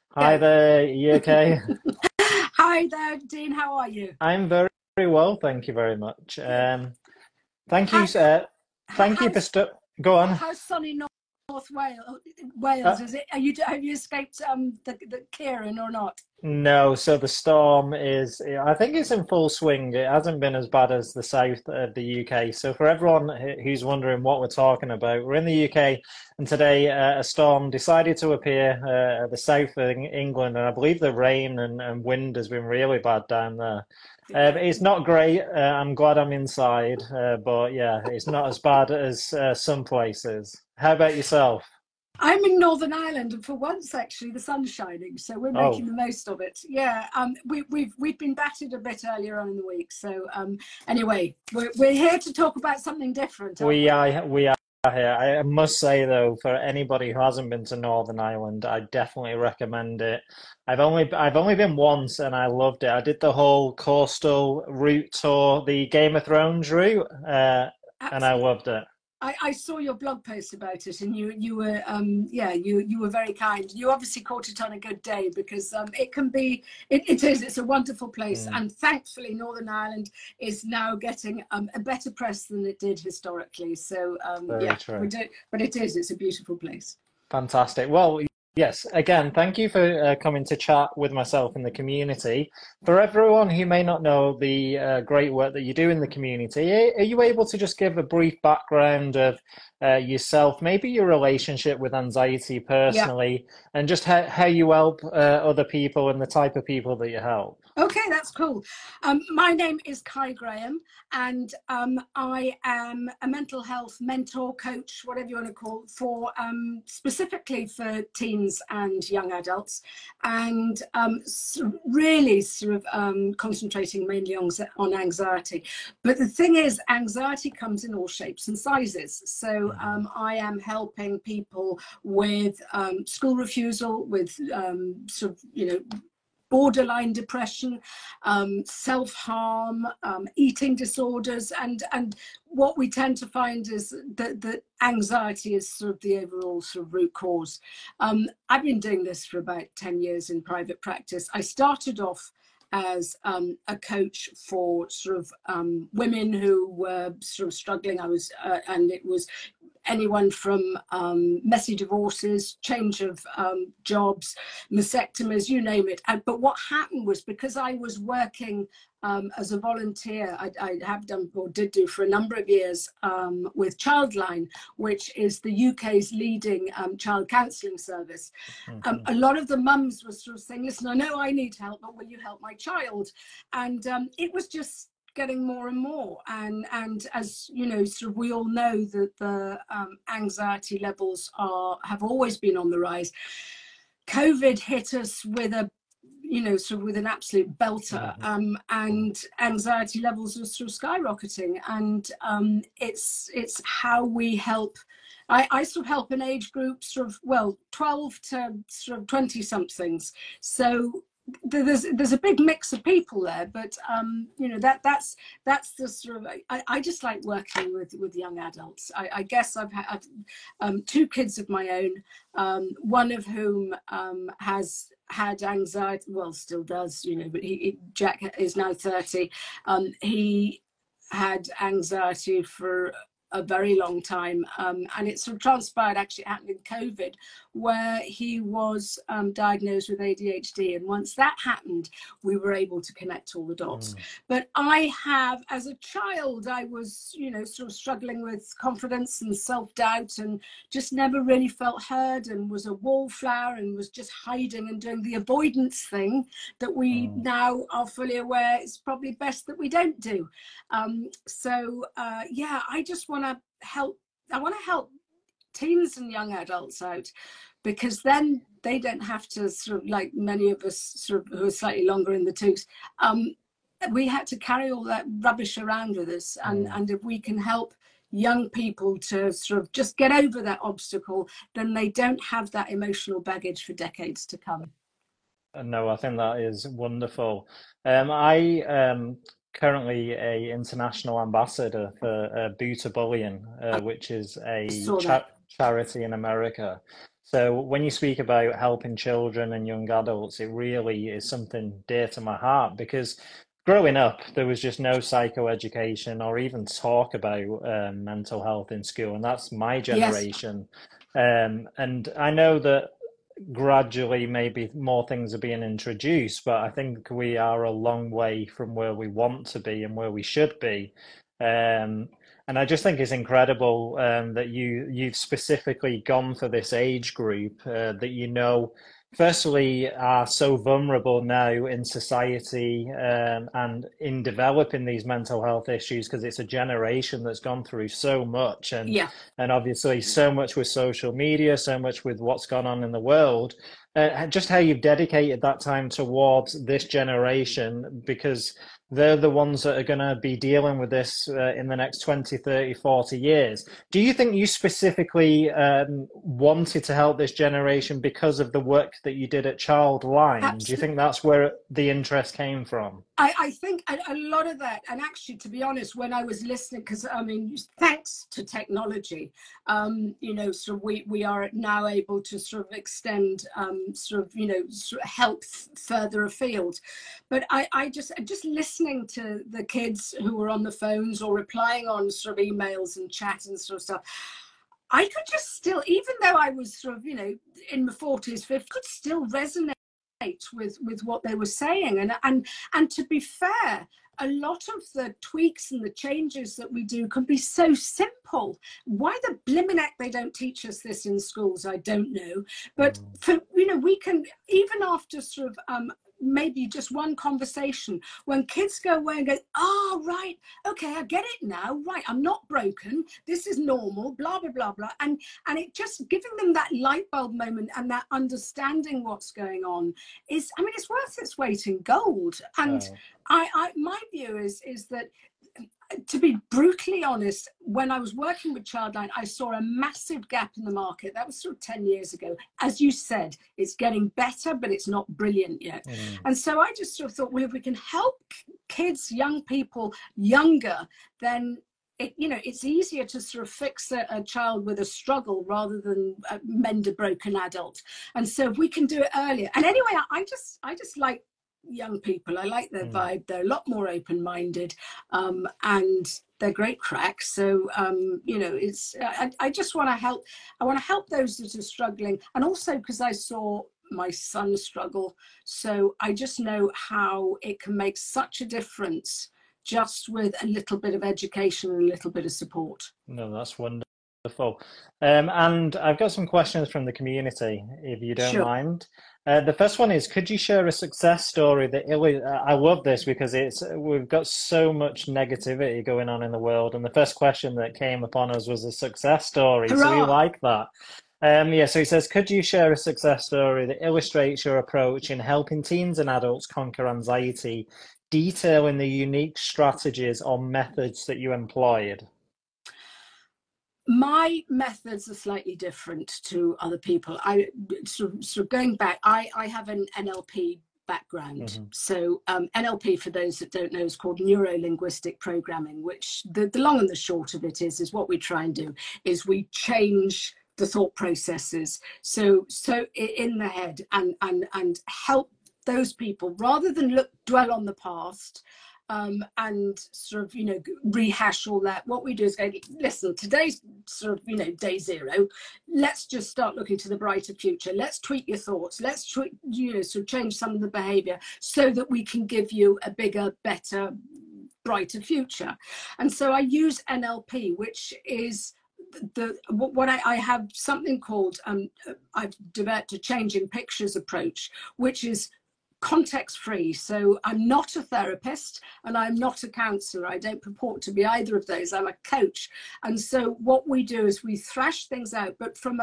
Hi Go. there, you okay? Hi there, Dean. How are you? I'm very, very well, thank you very much. Good. Thank you, How, thank you for how's go on. how's sunny North Wales? Uh, Is it? Have you escaped the Kieran or not? no, so the storm is, I think it's in full swing. It hasn't been as bad as the south of the UK. So for everyone who's wondering what we're talking about, we're in the UK, and today a storm decided to appear at the south of England, and I believe the rain and wind has been really bad down there. Yeah. It's not great. I'm glad I'm inside, but yeah, it's not as bad as some places. How about yourself? I'm in Northern Ireland, and for once, actually, the sun's shining, so we're making Oh, the most of it. Yeah, we've been battered a bit earlier on in the week, so anyway, we're here to talk about something different, aren't we? we are here. I must say though, for anybody who hasn't been to Northern Ireland, I definitely recommend it. I've only been once and I loved it. I did the whole coastal route tour, the Game of Thrones route, and I Absolutely. loved it. I saw your blog post about it, and you were yeah, you were very kind. You obviously caught it on a good day because it can be it's a wonderful place, Mm, and thankfully Northern Ireland is now getting a better press than it did historically. So very yeah, we true. do, but it's a beautiful place. Fantastic. Well, yes, again, thank you for coming to chat with myself in the community. For everyone who may not know the great work that you do in the community, are you able to just give a brief background of yourself, maybe your relationship with anxiety Yeah. personally, and just how you help other people and the type of people that you help? Okay, that's cool. My name is Kai Graham, and I am a mental health mentor, coach, whatever you want to call it, for specifically for teens and young adults, and really sort of concentrating mainly on anxiety. But the thing is, anxiety comes in all shapes and sizes. So Mhm. I am helping people with school refusal, with sort of borderline depression, self-harm, eating disorders, and what we tend to find is that anxiety is sort of the overall sort of root cause. I've been doing this for about 10 years in private practice. I started off as a coach for sort of women who were sort of struggling. And it was anyone from messy divorces, change of jobs, mastectomies, you name it. But what happened was, because I was working as a volunteer, I have done or did do for a number of years with Childline, which is the UK's leading child counselling service. Mhm. A lot of the mums were sort of saying, listen, I know I need help, but will you help my child? And it was just getting more and more, and as you know, sort of we all know that the anxiety levels are have always been on the rise. COVID hit us with a sort of with an absolute belter, Mhm. and anxiety levels are sort of skyrocketing, and it's how we help. I sort of help an age group sort of, well, 12 to sort of 20 somethings. So there's a big mix of people there, but that's the sort of, I just like working with young adults. I guess I've had two kids of my own, one of whom has had anxiety, well, still does, but Jack is now 30. He had anxiety for a very long time, and it sort of transpired, actually happened in COVID, where he was diagnosed with ADHD. And once that happened, we were able to connect all the dots. Mm. But I have, as a child, I was, sort of struggling with confidence and self-doubt, and just never really felt heard, and was a wallflower, and was just hiding and doing the avoidance thing that we Mm. now are fully aware it's probably best that we don't do. Yeah, I just want to help. I want to help teens and young adults out, because then they don't have to sort of, like many of us sort of who are slightly longer in the tooth, we had to carry all that rubbish around with us, Mm. and if we can help young people to sort of just get over that obstacle, then they don't have that emotional baggage for decades to come. No, I think that is wonderful. I currently a international ambassador for Booter Bullion, which is I a saw that. charity in America. So when you speak about helping children and young adults, it really is something dear to my heart because growing up, there was just no psychoeducation or even talk about mental health in school, and that's my Yes. generation. And I know that gradually maybe more things are being introduced, but I think we are a long way from where we want to be and where we should be. Um, and I just think it's incredible that you've specifically gone for this age group that you know, firstly, are so vulnerable now in society and in developing these mental health issues because it's a generation that's gone through so much Yeah. and obviously so much with social media, so much with what's gone on in the world. Just how you've dedicated that time towards this generation because they're the ones that are going to be dealing with this in the next 20, 30, 40 years. Do you think you specifically wanted to help this generation because of the work that you did at Childline? Do you think that's where the interest came from? I think a lot of that, and actually, to be honest, when I was listening, because I mean, thanks to technology, you know, sort of we are now able to sort of extend, sort of, you know, sort of help further afield. But I just listening to the kids who were on the phones or replying on sort of emails and chat and sort of stuff. I could just still, even though I was sort of, you know, in my 40s, 50s, could still resonate with what they were saying. And to be fair, a lot of the tweaks and the changes that we do can be so simple. Why the blimmin' heck they don't teach us this in schools, I don't know. But for, you know, we can, even after sort of maybe just one conversation, when kids go away and go, oh right, okay, I get it now, right, I'm not broken, this is normal, blah blah blah blah, and it just giving them that light bulb moment and that understanding what's going on is, I mean, it's worth its weight in gold. And Oh. I my view is that, to be brutally honest, when I was working with Childline, I saw a massive gap in the market. That was sort of 10 years ago. As you said, it's getting better, but it's not brilliant yet. Mm. And so I just sort of thought, well, if we can help kids, young people, younger, then it, you know, it's easier to sort of fix a child with a struggle rather than mend a broken adult. And so if we can do it earlier. And anyway, I just like young people. I like their vibe. They're a lot more open-minded, and they're great cracks. So you know, it's I just want to help. I want to help those that are struggling, and also because I saw my son struggle, so I just know how it can make such a difference just with a little bit of education and a little bit of support. No, that's wonderful. And I've got some questions from the community, if you don't Sure. mind. The first one is, could you share a success story that I love this because we've got so much negativity going on in the world, and the first question that came upon us was a success story, so we Hurrah! like that. Yeah, so he says, could you share a success story that illustrates your approach in helping teens and adults conquer anxiety, detailing the unique strategies or methods that you employed? My methods are slightly different to other people. I sort of going back, I have an NLP background. Hmm. So NLP, for those that don't know, is called neuro linguistic programming, which the long and the short of it is what we try and do is we change the thought processes so in the head, and help those people rather than dwell on the past, and sort of, you know, rehash all that. What we do is go, listen, today's sort of, you know, day zero. Let's just start looking to the brighter future. Let's tweak your thoughts. Let's tweak, you know, sort of change some of the behavior so that we can give you a bigger, better, brighter future. And so I use NLP, which is what I have something called, I've developed a changing pictures approach, which is context free. So I'm not a therapist and I'm not a counselor. I don't purport to be either of those. I'm a coach. And so what we do is we thrash things out, but from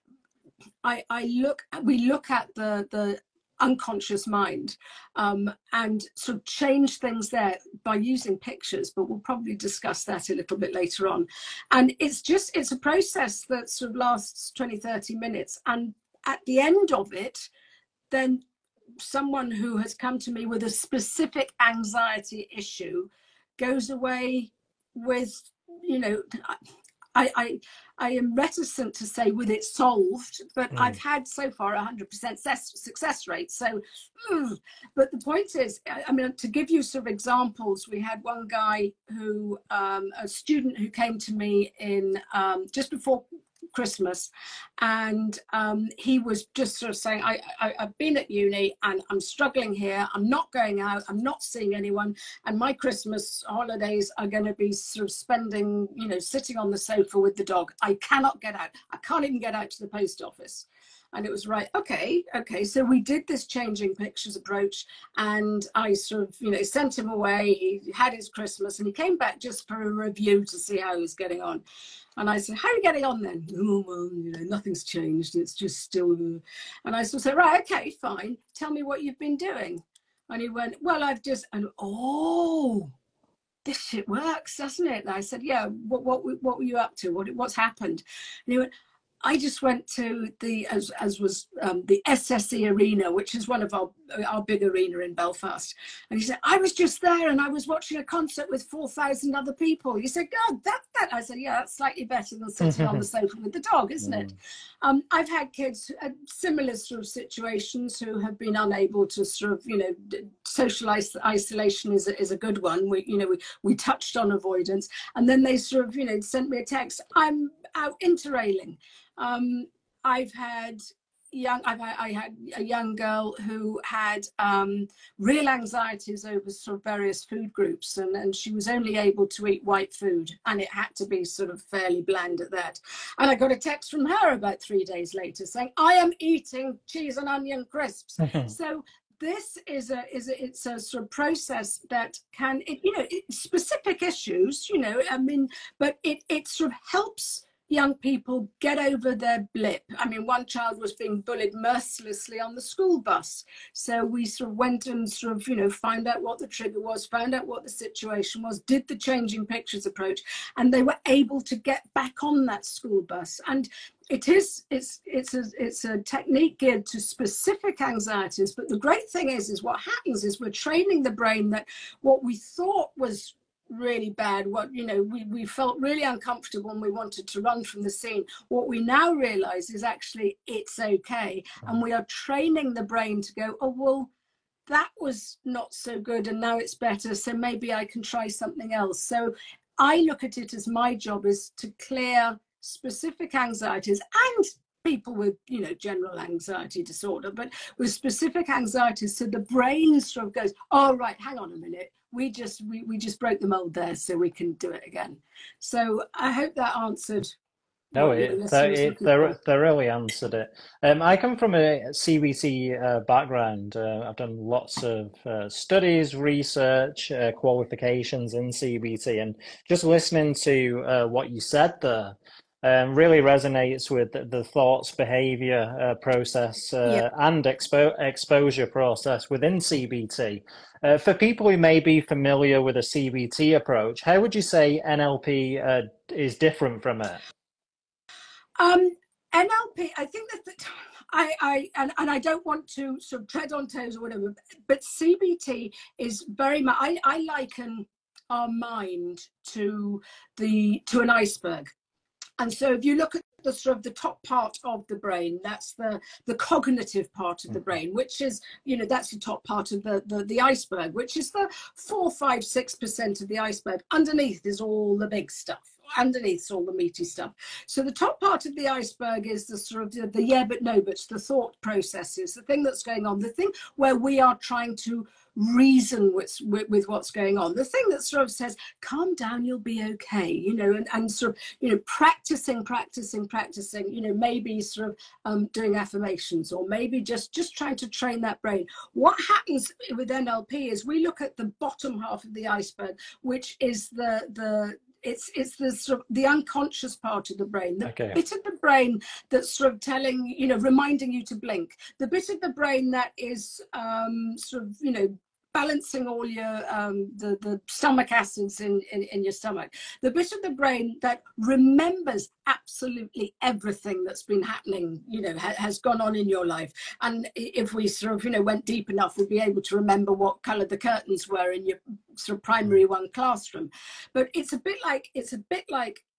we look at the unconscious mind, and sort of change things there by using pictures, but we'll probably discuss that a little bit later on. And it's a process that sort of lasts 20-30 minutes, and at the end of it, then someone who has come to me with a specific anxiety issue goes away with, you know, I am reticent to say with it solved, but I've had so far 100% success rate. So, but the point is, I mean, to give you sort of examples, we had one guy who, a student who came to me in just before Christmas, and he was just sort of saying, I've been at uni and I'm struggling here. I'm not going out. I'm not seeing anyone. And my Christmas holidays are going to be sort of spending, you know, sitting on the sofa with the dog. I cannot get out. I can't even get out to the post office. And it was right, okay. So we did this changing pictures approach, and I sort of, you know, sent him away. He had his Christmas and he came back just for a review to see how he was getting on. And I said, how are you getting on then? Oh, well, you know, nothing's changed. It's just still. And I sort of said, right, okay, fine. Tell me what you've been doing. And he went, well, I've just, and oh, this shit works, doesn't it? And I said, yeah, what were you up to? What's happened? And he went, I just went to the, as was the SSE Arena, which is one of our big arena in Belfast. And he said, I was just there and I was watching a concert with 4,000 other people. He said, God, that. I said, yeah, that's slightly better than sitting on the sofa with the dog, isn't it? I've had kids, similar sort of situations, who have been unable to sort of, you know, social isolation is a good one. We touched on avoidance, and then they sort of, you know, sent me a text, I'm out interrailing. I had a young girl who had real anxieties over sort of various food groups, and she was only able to eat white food, and it had to be sort of fairly bland at that. And I got a text from her about 3 days later saying, I am eating cheese and onion crisps. So this it's a sort of process that can, specific issues, you know, I mean, but it sort of helps young people get over their blip. I mean, one child was being bullied mercilessly on the school bus. So we sort of went and sort of, you know, found out what the trigger was, found out what the situation was, did the changing pictures approach, and they were able to get back on that school bus. And it's a technique geared to specific anxieties. But the great thing is what happens is we're training the brain that what we thought was really bad, what, you know, we felt really uncomfortable and we wanted to run from the scene, what we now realize is actually it's okay. And we are training the brain to go, oh, well, that was not so good and now it's better, so maybe I can try something else. So I look at it as my job is to clear specific anxieties, and people with, you know, general anxiety disorder, but with specific anxieties, so the brain sort of goes, oh right, hang on a minute, we just broke the mold there, so we can do it again. So I hope that answered. No, it thoroughly answered it. I come from a CBT background. I've done lots of studies, research, qualifications in CBT, and just listening to what you said there really resonates with the thoughts, behavior process, and exposure process within CBT. For people who may be familiar with a CBT approach, how would you say NLP is different from it? NLP, I think that I don't want to sort of tread on toes or whatever, but CBT is very much, I liken our mind to an iceberg. And so if you look at the sort of the top part of the brain, that's the cognitive part of the brain, which is, you know, that's the top part of the iceberg, which is the 4, 5, 6% of the iceberg. Underneath is all the big stuff. Underneath all the meaty stuff. So the top part of the iceberg is the sort of the yeah but no buts, the thought processes, the thing that's going on, the thing where we are trying to reason with what's going on, the thing that sort of says, calm down, you'll be okay, you know, and sort of, you know, practicing, you know, maybe sort of doing affirmations, or maybe just trying to train that brain. What happens with NLP is we look at the bottom half of the iceberg, which is it's the sort of the unconscious part of the brain, the bit of the brain that's sort of telling, you know, reminding you to blink, the bit of the brain that is sort of, you know, balancing all your the stomach acids in your stomach, the bit of the brain that remembers absolutely everything that's been happening, you know, has gone on in your life. And if we sort of, you know, went deep enough, we'd be able to remember what color the curtains were in your sort of primary one classroom. But it's a bit like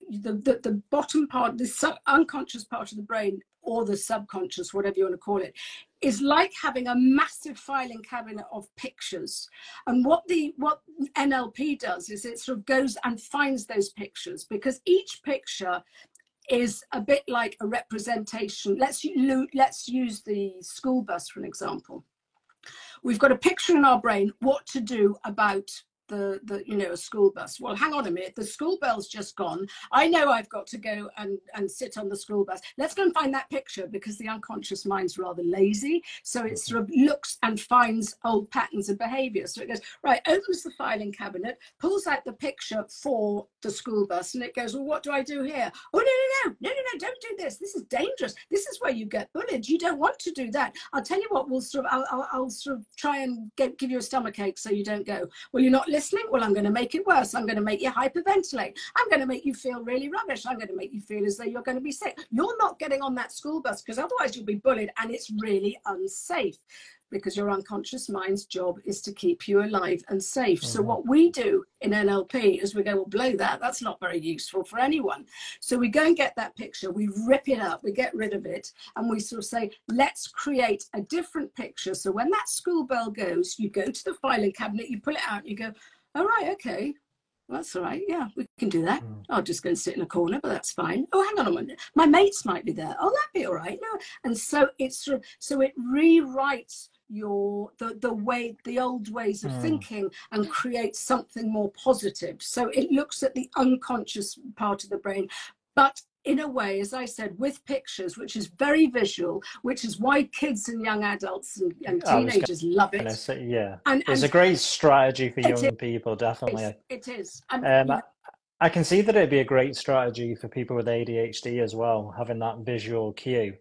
the bottom part, the unconscious part of the brain, or the subconscious, whatever you want to call it, is like having a massive filing cabinet of pictures. And what NLP does is it sort of goes and finds those pictures, because each picture is a bit like a representation. Let's use the school bus for an example. We've got a picture in our brain what to do about a school bus. Well, hang on a minute, the school bell's just gone. I know I've got to go and sit on the school bus. Let's go and find that picture, because the unconscious mind's rather lazy. So it sort of looks and finds old patterns of behavior. So it goes, right, opens the filing cabinet, pulls out the picture for the school bus, and it goes, well, what do I do here? Oh, no, don't do this. This is dangerous. This is where you get bullied. You don't want to do that. I'll tell you what, I'll sort of try and give you a stomachache so you don't go. Well, you're not listening. Well, I'm going to make it worse. I'm going to make you hyperventilate. I'm going to make you feel really rubbish. I'm going to make you feel as though you're going to be sick. You're not getting on that school bus, because otherwise you'll be bullied, and it's really unsafe, because your unconscious mind's job is to keep you alive and safe. Mm-hmm. So what we do in NLP is we go, well, blow that. That's not very useful for anyone. So we go and get that picture, we rip it up, we get rid of it, and we sort of say, let's create a different picture. So when that school bell goes, you go to the filing cabinet, you pull it out, and you go, all right, okay, that's all right. Yeah, we can do that. I'll just go and sit in a corner, but that's fine. Oh, hang on a minute. My mates might be there. Oh, that'd be all right. No. And so it's sort of, so it rewrites the old ways of thinking and creates something more positive. So it looks at the unconscious part of the brain, but in a way, as I said, with pictures, which is very visual, which is why kids and young adults and teenagers love it. Say, yeah, and it's a great strategy for young people, definitely. It is. I can see that it'd be a great strategy for people with ADHD as well, having that visual cue.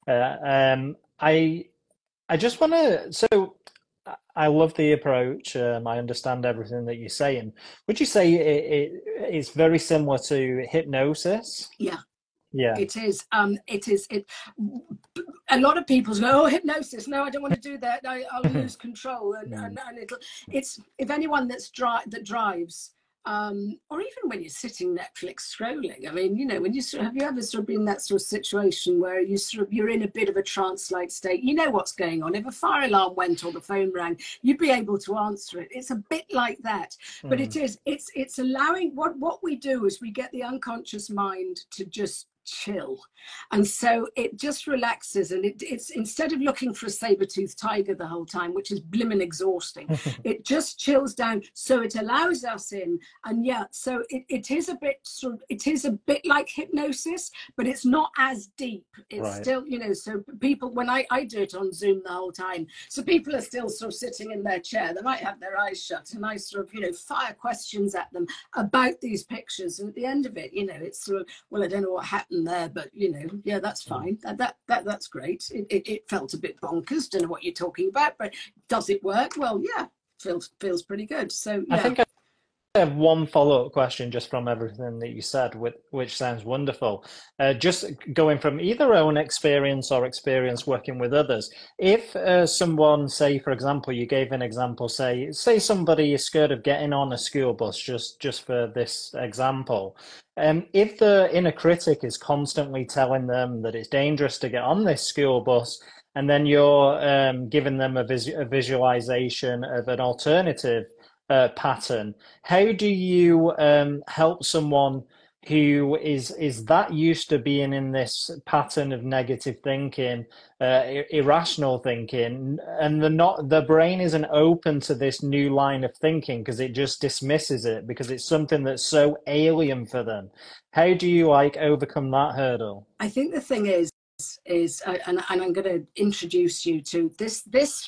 I just want to, so I love the approach. I understand everything that you're saying. Would you say it's very similar to hypnosis? Yeah. Yeah, it is. A lot of people go, oh, hypnosis. No, I don't want to do that. I'll lose control. And it's if anyone that drives, or even when you're sitting Netflix scrolling. I mean, when have you ever sort of been in that sort of situation where you're in a bit of a trance-like state? You know what's going on. If a fire alarm went or the phone rang, you'd be able to answer it. It's a bit like that. But it's allowing what we do is we get the unconscious mind to just chill, and so it just relaxes, and it's instead of looking for a saber-toothed tiger the whole time, which is blimmin' exhausting, it just chills down, so it allows us in. And so it is a bit like hypnosis, but it's not as deep. It's still, so people, when I do it on Zoom the whole time, so people are still sort of sitting in their chair, they might have their eyes shut, and I sort of fire questions at them about these pictures, and at the end of it, it's sort of, well, I don't know what happened there, but that's fine. That's great. It felt a bit bonkers. Don't know what you're talking about, but does it work? Well, yeah, feels pretty good. So yeah. I think I have one follow-up question just from everything that you said, which sounds wonderful. Just going from either own experience or experience working with others. If someone, say, for example, you gave an example, say somebody is scared of getting on a school bus, just for this example. If the inner critic is constantly telling them that it's dangerous to get on this school bus, and then you're giving them a visualization of an alternative pattern, how do you help someone who is that used to being in this pattern of negative thinking, irrational thinking, and the brain isn't open to this new line of thinking because it just dismisses it because it's something that's so alien for them? How do you overcome that hurdle? I think the thing is and I'm going to introduce you to this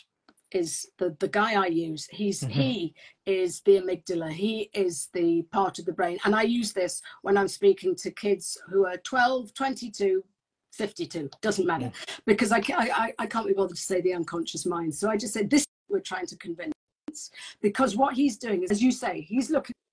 is the guy I use. He is the amygdala. He is the part of the brain. And I use this when I'm speaking to kids who are 12, 22, 52, doesn't matter, because I can't be bothered to say the unconscious mind. So I just said, this we're trying to convince, because what he's doing is, as you say, he's looking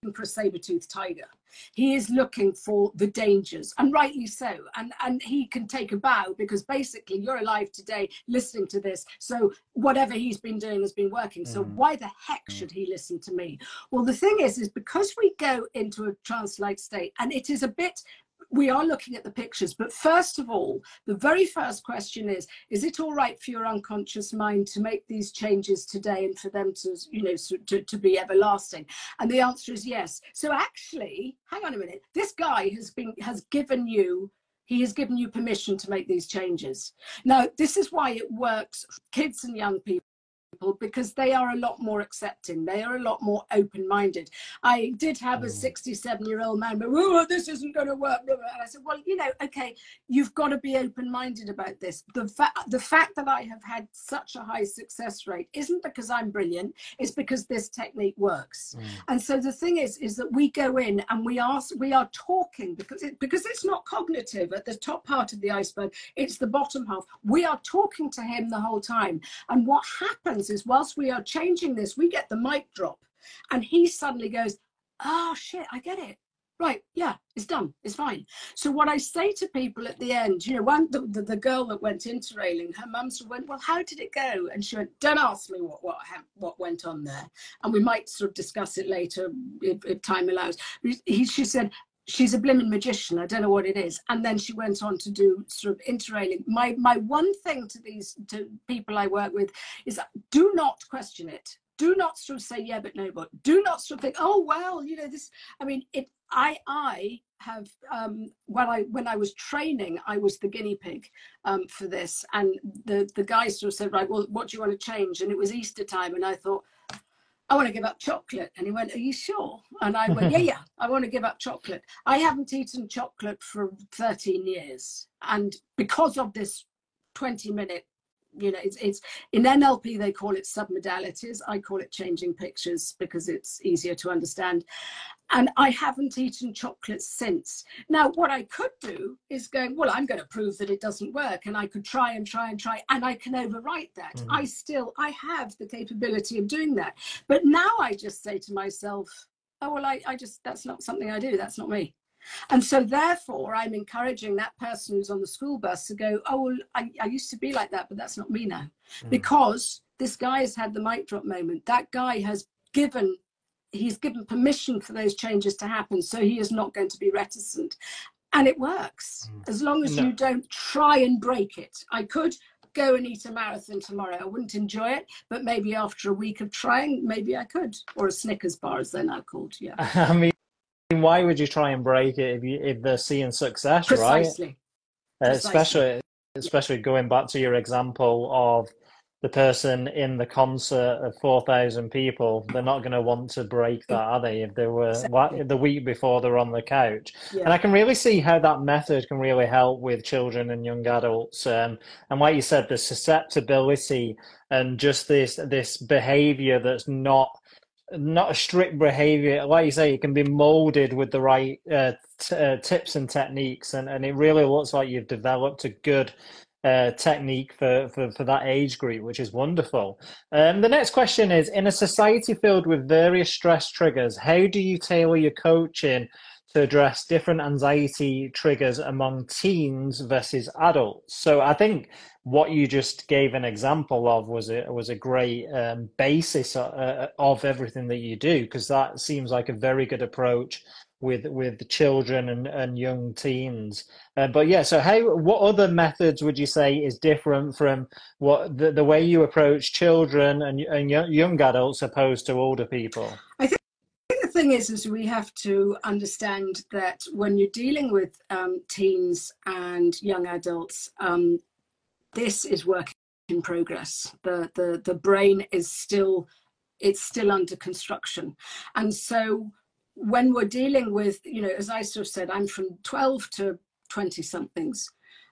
for a saber-toothed tiger. He is looking for the dangers, and rightly so. And he can take a bow, because basically you're alive today listening to this. So whatever he's been doing has been working. So why the heck should he listen to me? Well, the thing is because we go into a trance-like state, and it is a bit, we are looking at the pictures, but first of all, the very first question is it all right for your unconscious mind to make these changes today and for them to, you know, to be everlasting? And the answer is yes. So actually, hang on a minute, this guy has given you permission to make these changes. Now, this is why it works for kids and young people, because they are a lot more accepting, they are a lot more open-minded. I did have a 67-year-old man, but oh, this isn't going to work. And I said, well, you know, okay, you've got to be open-minded about this. The fact that I have had such a high success rate isn't because I'm brilliant, it's because this technique works. And so the thing is that we go in and we are talking, because it's not cognitive at the top part of the iceberg, it's the bottom half. We are talking to him the whole time. And what happens is, whilst we are changing this, we get the mic drop, and he suddenly goes, oh shit, I get it. Right, yeah, it's done, it's fine. So what I say to people at the end, you know, the girl that went interrailing, her mum sort of went, well, how did it go? And she went, don't ask me what went on there. And we might sort of discuss it later if time allows. She said, she's a blimmin' magician, I don't know what it is. And then she went on to do sort of interrailing. My one thing to people I work with is, do not question it. Do not sort of say yeah but no but. Do not sort of think, oh well, you know, this, I mean, I have when I was training, I was the guinea pig for this, and the guy sort of said, right, well, what do you want to change? And it was Easter time, and I thought, I want to give up chocolate. And he went, are you sure? And I went, yeah, I want to give up chocolate. I haven't eaten chocolate for 13 years. And because of this 20-minute, you know, it's in NLP, they call it submodalities. I call it changing pictures because it's easier to understand. And I haven't eaten chocolate since. Now, what I could do is go, well, I'm going to prove that it doesn't work. And I could try and try and try, and I can overwrite that. I have the capability of doing that. But now I just say to myself, oh, well, I just, that's not something I do. That's not me. And so therefore, I'm encouraging that person who's on the school bus to go, oh, well, I used to be like that, but that's not me now. Because this guy has had the mic drop moment. That guy has he's given permission for those changes to happen. So he is not going to be reticent. And it works, as long as you don't try and break it. I could go and eat a marathon tomorrow. I wouldn't enjoy it, but maybe after a week of trying, maybe I could. Or a Snickers bar, as they're now called, yeah. I mean, why would you try and break it if they're seeing success, Precisely. right? Especially going back to your example of the person in the concert of 4,000 people. They're not going to want to break that, are they? If they were the week before they're on the couch. Yeah. And I can really see how that method can really help with children and young adults. And like you said, the susceptibility and just this behavior that's not a strict behavior, like you say, it can be molded with the right tips and techniques, and it really looks like you've developed a good technique for that age group, which is wonderful. The next question is, in a society filled with various stress triggers, how do you tailor your coaching to address different anxiety triggers among teens versus adults? So I think what you just gave an example of was a great basis of everything that you do, because that seems like a very good approach with children and young teens. But yeah, so what other methods would you say is different from what the way you approach children and young adults opposed to older people? I think the thing is we have to understand that when you're dealing with teens and young adults, this is work in progress. The brain is still under construction, and so when we're dealing with, you know, as I sort of said, I'm from 12 to 20 somethings.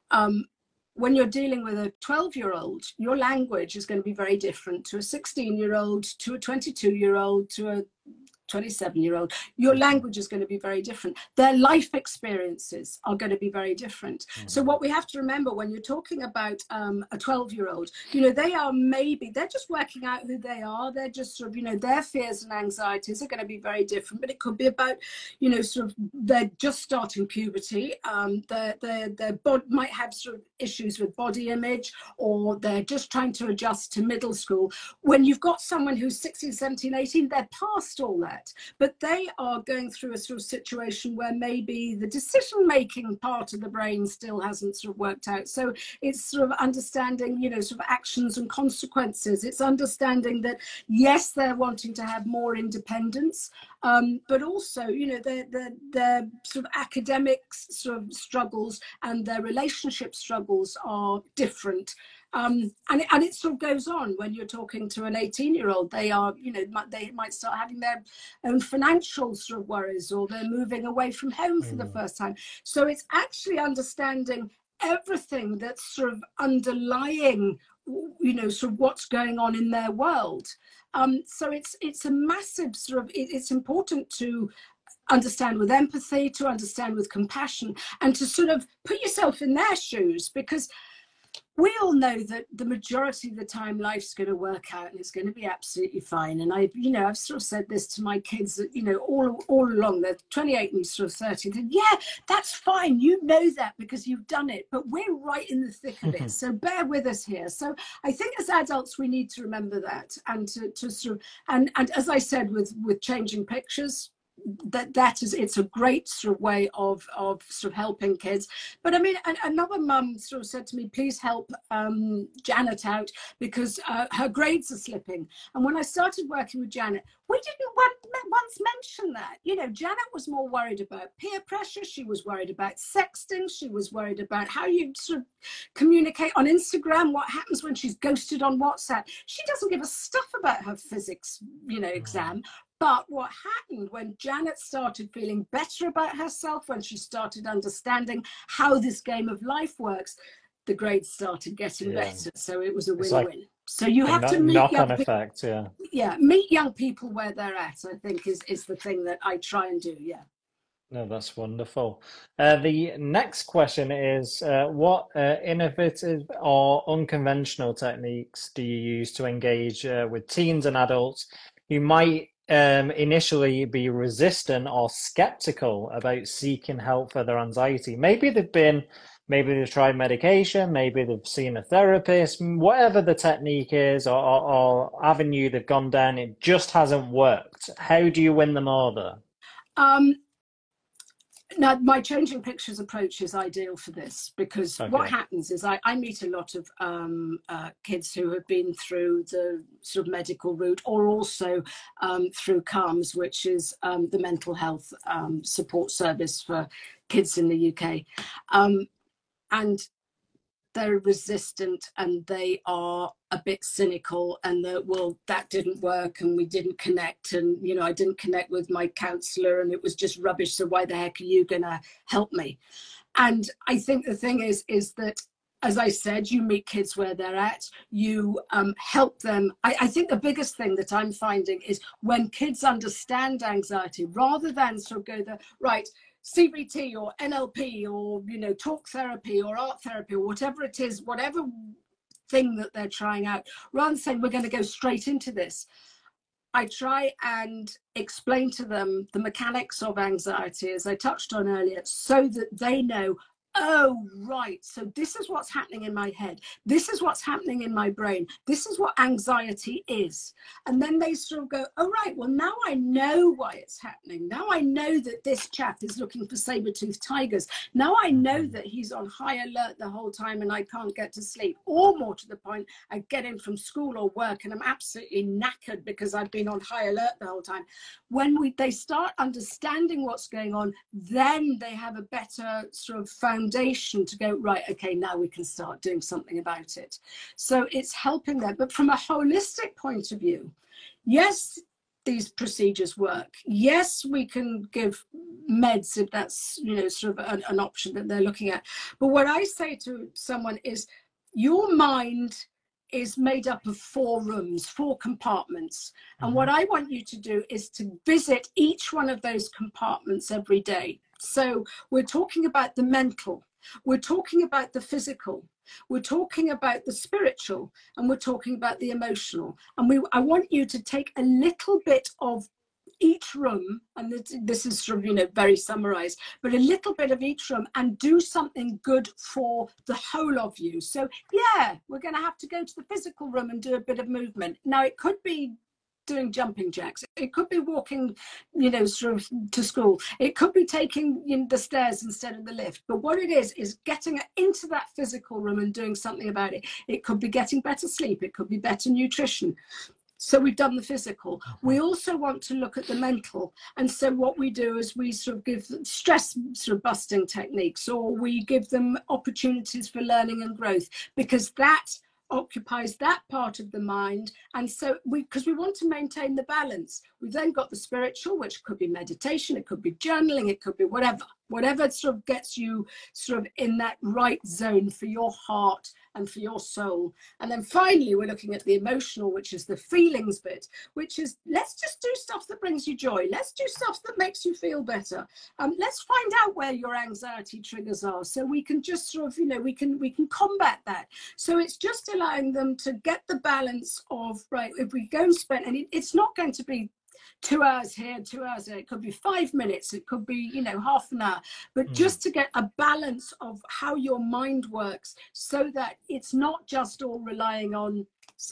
When you're dealing with a 12-year-old, your language is going to be very different to a 16-year-old, to a 22-year-old, to a 27-year-old, your language is going to be very different. Their life experiences are going to be very different. So what we have to remember when you're talking about a 12-year-old, you know, they're just working out who they are. They're just sort of, you know, their fears and anxieties are going to be very different, but it could be about, you know, sort of they're just starting puberty. Their body might have sort of issues with body image, or they're just trying to adjust to middle school. When you've got someone who's 16, 17, 18, they're past all that, but they are going through a sort of situation where maybe the decision-making part of the brain still hasn't sort of worked out. So it's sort of understanding, you know, sort of actions and consequences. It's understanding that, yes, they're wanting to have more independence, but also, you know, their sort of academic sort of struggles and their relationship struggles are different. And it sort of goes on when you're talking to an 18-year-old. They are, you know, they might start having their own financial sort of worries, or they're moving away from home for the first time. So it's actually understanding everything that's sort of underlying, you know, sort of what's going on in their world. So it's a massive sort of, it's important to understand with empathy, to understand with compassion, and to sort of put yourself in their shoes, because we all know that the majority of the time life's going to work out and it's going to be absolutely fine. And I've sort of said this to my kids that, you know, all along, they're 28 and sort of 30, that, yeah, that's fine. You know that because you've done it, but we're right in the thick of it. So bear with us here. So I think as adults, we need to remember that, and to sort of, and as I said, with Changing Pictures, it's a great sort of way of sort of helping kids. But I mean, another mum sort of said to me, please help Janet out, because her grades are slipping. And when I started working with Janet, we didn't once mention that. You know, Janet was more worried about peer pressure. She was worried about sexting. She was worried about how you sort of communicate on Instagram, what happens when she's ghosted on WhatsApp. She doesn't give a stuff about her physics, you know, exam. But what happened when Janet started feeling better about herself, when she started understanding how this game of life works, the grades started getting better. So it was a win-win. Like, so you have to meet knock-on effect, meet young people where they're at, I think is the thing that I try and do, No, that's wonderful. The next question is, what innovative or unconventional techniques do you use to engage with teens and adults who might initially be resistant or skeptical about seeking help for their anxiety? Maybe they've tried medication, maybe they've seen a therapist, whatever the technique is or avenue they've gone down, it just hasn't worked. How do you win them over? Now, my Changing Pictures approach is ideal for this, because what happens is I meet a lot of kids who have been through the sort of medical route, or also through CALMS, which is the mental health support service for kids in the UK. And they're resistant, and they are a bit cynical, and that didn't work, and we didn't connect, and, you know, I didn't connect with my counsellor, and it was just rubbish, so why the heck are you gonna help me? And I think the thing is that, as I said, you meet kids where they're at, you help them. I think the biggest thing that I'm finding is when kids understand anxiety, rather than sort of go right, CBT or NLP or, you know, talk therapy or art therapy or whatever it is, whatever thing that they're trying out, rather than saying we're going to go straight into this, I try and explain to them the mechanics of anxiety, as I touched on earlier, so that they know, oh, right, so this is what's happening in my head. This is what's happening in my brain. This is what anxiety is. And then they sort of go, oh, right, well, now I know why it's happening. Now I know that this chap is looking for saber-toothed tigers. Now I know that he's on high alert the whole time and I can't get to sleep. Or more to the point, I get in from school or work and I'm absolutely knackered because I've been on high alert the whole time. When they start understanding what's going on, then they have a better sort of foundation to go, right, okay, now we can start doing something about it. So it's helping them. But from a holistic point of view, yes, these procedures work. Yes, we can give meds if that's, you know, sort of an option that they're looking at. But what I say to someone is, your mind is made up of 4 rooms, 4 compartments. And what I want you to do is to visit each one of those compartments every day. So we're talking about the mental, we're talking about the physical, we're talking about the spiritual, and we're talking about the emotional. And I want you to take a little bit of each room, and this is sort of, you know, very summarized, but a little bit of each room, and do something good for the whole of you. So yeah, we're going to have to go to the physical room and do a bit of movement. Now it could be doing jumping jacks, it could be walking, you know, sort of to school, it could be taking, you know, the stairs instead of the lift. But what it is getting into that physical room and doing something about it. It could be getting better sleep, it could be better nutrition. So we've done the physical. We also want to look at the mental. And so what we do is we sort of give stress sort of busting techniques, or we give them opportunities for learning and growth, because that occupies that part of the mind. And so because we want to maintain the balance. We've then got the spiritual, which could be meditation, it could be journaling, it could be whatever sort of gets you sort of in that right zone for your heart and for your soul. And then finally, we're looking at the emotional, which is the feelings bit, which is, let's just do stuff that brings you joy. Let's do stuff that makes you feel better. Let's find out where your anxiety triggers are, so we can just sort of, you know, we can combat that. So it's just allowing them to get the balance of, right, if we go and spend, and it's not going to be 2 hours here, 2 hours there. It could be 5 minutes. It could be, you know, half an hour. But just to get a balance of how your mind works, so that it's not just all relying on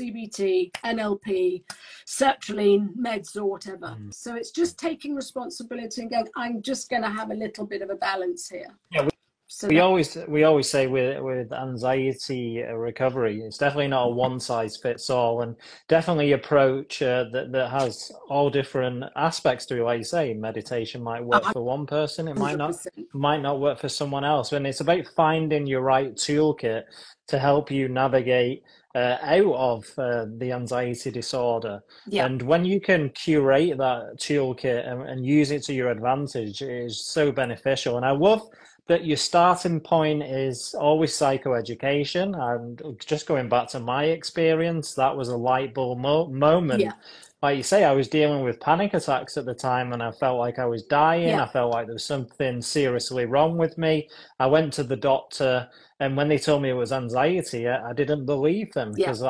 CBT, NLP, sertraline, meds, or whatever. So it's just taking responsibility and going, I'm just going to have a little bit of a balance here. Yeah. So we always say with anxiety recovery, it's definitely not a one size fits all, and definitely approach that has all different aspects to it. Like you say, meditation might work for one person, it 100%. might not work for someone else, and it's about finding your right toolkit to help you navigate out of the anxiety disorder. Yeah. And when you can curate that toolkit and use it to your advantage, it is so beneficial. And I love that your starting point is always psychoeducation. And just going back to my experience, that was a light bulb moment. Yeah. Like you say, I was dealing with panic attacks at the time, and I felt like I was dying. Yeah. I felt like there was something seriously wrong with me. I went to the doctor, and when they told me it was anxiety, I didn't believe them, because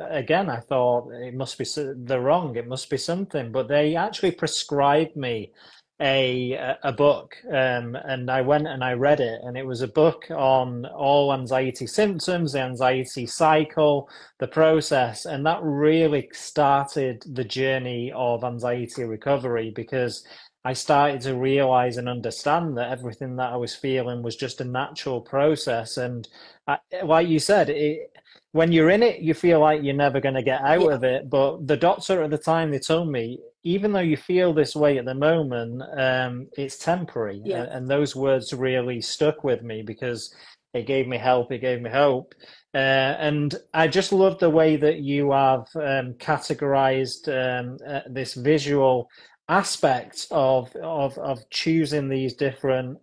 I thought it must be the wrong, it must be something. But they actually prescribed me a book, and I went and I read it, and it was a book on all anxiety symptoms, the anxiety cycle, the process, and that really started the journey of anxiety recovery, because I started to realize and understand that everything that I was feeling was just a natural process. And like you said, when you're in it, you feel like you're never going to get out of it. But the doctor at the time, they told me, even though you feel this way at the moment, it's temporary. And those words really stuck with me, because it gave me help. It gave me hope. And I just love the way that you have categorized this visual aspect of choosing these different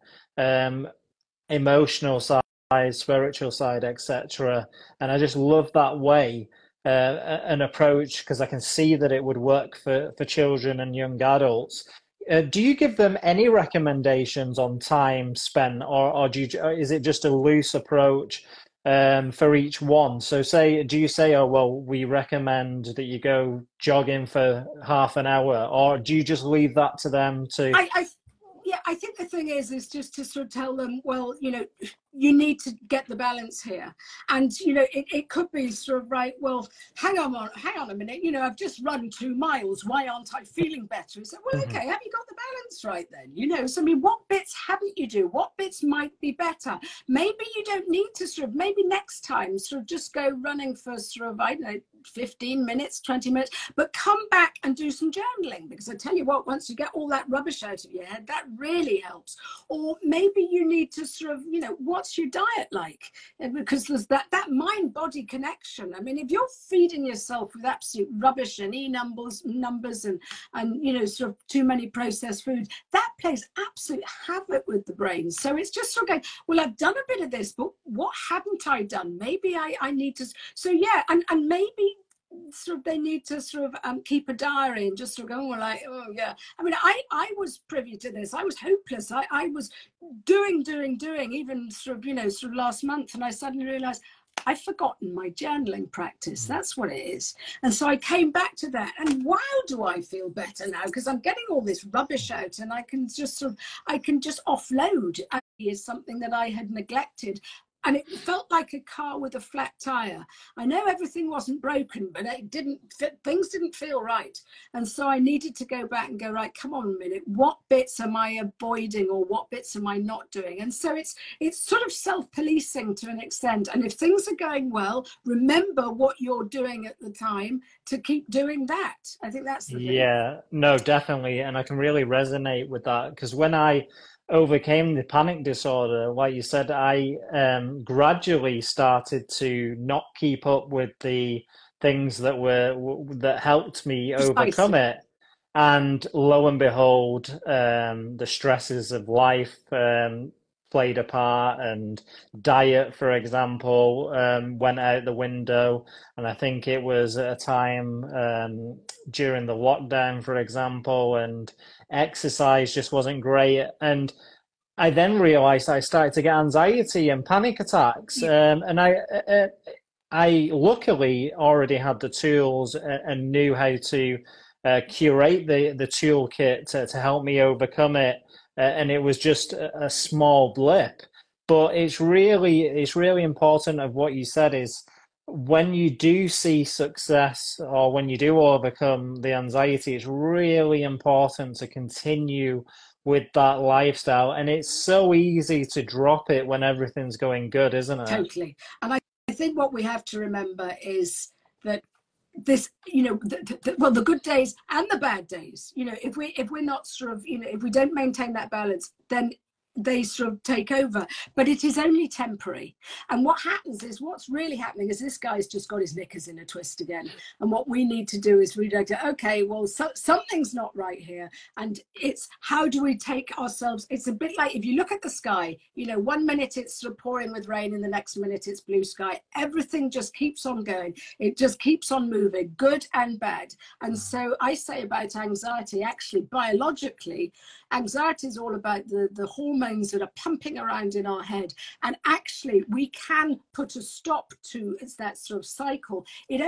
emotional side, spiritual side, etc. And I just love that way, an approach, because I can see that it would work for children and young adults. Do you give them any recommendations on time spent, or is it just a loose approach for each one? So do you say, oh, well, we recommend that you go jogging for half an hour, or do you just leave that to them to... I think the thing is just to sort of tell them, well, you know, you need to get the balance here. And, you know, it could be sort of, right, well, hang on a minute, you know, I've just run 2 miles. Why aren't I feeling better? So, well, okay, have you got the balance right then? You know, so I mean, what bits haven't you do? What bits might be better? Maybe you don't need to maybe next time just go running for I don't know, 15 minutes, 20 minutes, but come back and do some journaling, because I tell you what, once you get all that rubbish out of your head, that really helps. Or maybe you need to sort of, you know, what's your diet like? Because there's that mind-body connection. I mean, if you're feeding yourself with absolute rubbish and numbers and you know, sort of too many processed foods, that plays absolute havoc with the brain. So it's just sort of going, well, I've done a bit of this, but what haven't I done? Maybe I need to. So yeah, and maybe sort of they need to sort of keep a diary and just sort of go, well, like, oh yeah. I mean, I was privy to this. I was hopeless. I was doing even sort of, you know, sort of last month, and I suddenly realized I've forgotten my journaling practice. That's what it is. And so I came back to that, and wow, do I feel better now, because I'm getting all this rubbish out, and I can just sort of, I can just offload. Is something that I had neglected. And it felt like a car with a flat tire. I know everything wasn't broken, but it didn't fit, things didn't feel right. And so I needed to go back and go, right, come on a minute, what bits am I avoiding, or what bits am I not doing? And so it's sort of self-policing to an extent. And if things are going well, remember what you're doing at the time to keep doing that. I think that's the thing. Yeah, no, definitely. And I can really resonate with that, because when I overcame the panic disorder, like you said, I gradually started to not keep up with the things that helped me overcome it. And lo and behold, the stresses of life played a part, and diet, for example, went out the window. And I think it was at a time during the lockdown, for example, and exercise just wasn't great. And I then realized I started to get anxiety and panic attacks. And I luckily already had the tools and knew how to curate the toolkit to help me overcome it. And it was just a small blip. But it's really important of what you said is, when you do see success, or when you do overcome the anxiety, it's really important to continue with that lifestyle. And it's so easy to drop it when everything's going good, isn't it? Totally. And I think what we have to remember is that this, you know, well, the good days and the bad days, you know, if we're not sort of, you know, if we don't maintain that balance, then they sort of take over. But it is only temporary. And what happens is, what's really happening is, this guy's just got his knickers in a twist again. And what we need to do is, we need to, okay, well, something's not right here. And it's, how do we take ourselves? It's a bit like, if you look at the sky, you know, 1 minute it's sort of pouring with rain, and the next minute it's blue sky. Everything just keeps on going. It just keeps on moving, good and bad. And so I say about anxiety, actually, biologically, anxiety is all about the hormones that are pumping around in our head. And actually, we can put a stop to that sort of cycle.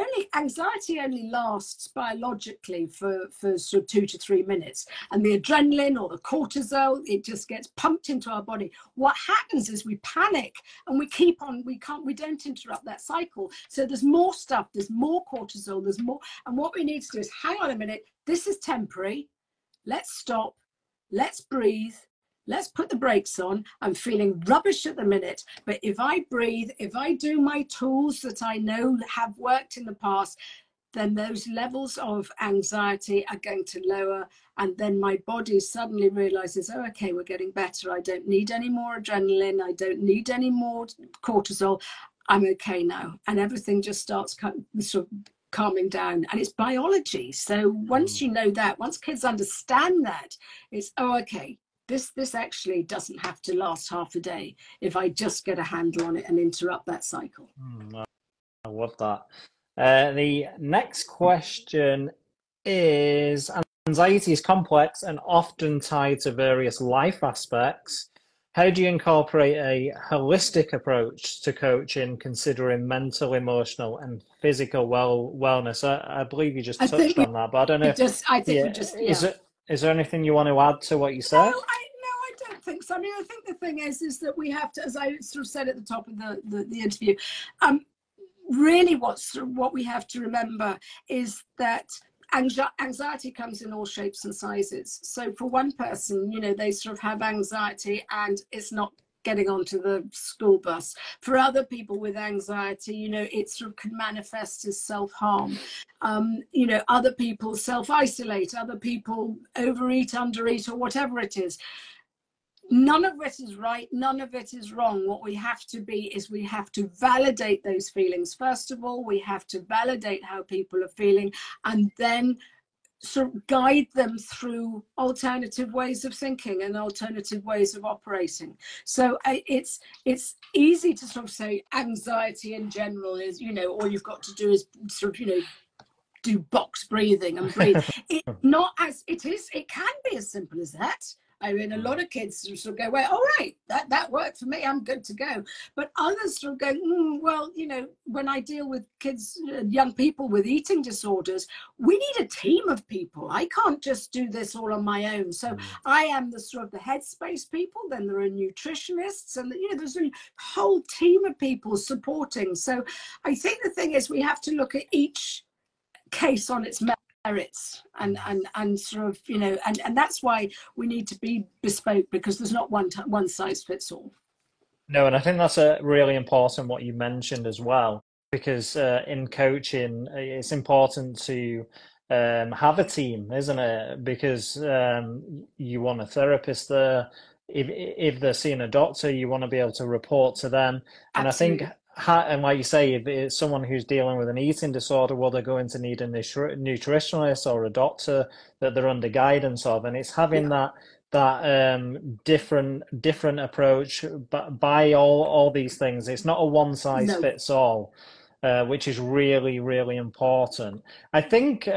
Anxiety only lasts biologically for sort of 2 to 3 minutes. And the adrenaline or the cortisol, it just gets pumped into our body. What happens is we panic, and we keep on, we don't interrupt that cycle. So there's more stuff, there's more cortisol, there's more. And what we need to do is, hang on a minute, this is temporary. Let's stop. Let's breathe. Let's put the brakes on. I'm feeling rubbish at the minute, but if I breathe, if I do my tools that I know have worked in the past, then those levels of anxiety are going to lower. And then my body suddenly realizes, oh, okay, we're getting better. I don't need any more adrenaline. I don't need any more cortisol. I'm okay now. And everything just starts sort of calming down. And it's biology. So once you know that, once kids understand that, it's, oh, okay, this actually doesn't have to last half a day if I just get a handle on it and interrupt that cycle. I love that. The next question is, anxiety is complex and often tied to various life aspects. How do you incorporate a holistic approach to coaching, considering mental, emotional, and physical wellness? I believe you just touched on that, but I don't know. Is there anything you want to add to what you said? No, I don't think so. I mean, I think the thing is that we have to, as I sort of said at the top of the interview, really what we have to remember is that anxiety comes in all shapes and sizes. So for one person, you know, they sort of have anxiety and it's not getting onto the school bus. For other people with anxiety, you know, it sort of can manifest as self-harm. You know, other people self-isolate, other people overeat, undereat, or whatever it is. None of it is right, none of it is wrong. What we have to be is we have to validate those feelings. First of all, we have to validate how people are feeling, and then sort of guide them through alternative ways of thinking and alternative ways of operating. So it's easy to sort of say anxiety in general is, you know, all you've got to do is sort of, you know, do box breathing and breathe. It's not as it can be as simple as that. I mean, a lot of kids sort of go, well, all right, that worked for me, I'm good to go. But others sort of go, well, you know, when I deal with kids, young people with eating disorders, we need a team of people. I can't just do this all on my own. So I am the sort of the headspace people, then there are nutritionists, and, you know, there's a whole team of people supporting. So I think the thing is we have to look at each case on its merits and sort of, you know, and that's why we need to be bespoke, because there's not one size fits all. No, and I think that's a really important what you mentioned as well, because in coaching it's important to have a team, isn't it? Because you want a therapist there. If they're seeing a doctor, you want to be able to report to them. And Absolutely. I think, and like you say, if it's someone who's dealing with an eating disorder, well, they're going to need a nutritionist or a doctor that they're under guidance of, and it's having Yeah. that different approach, but by all these things, it's not a one size No. fits all, which is really, really important. I think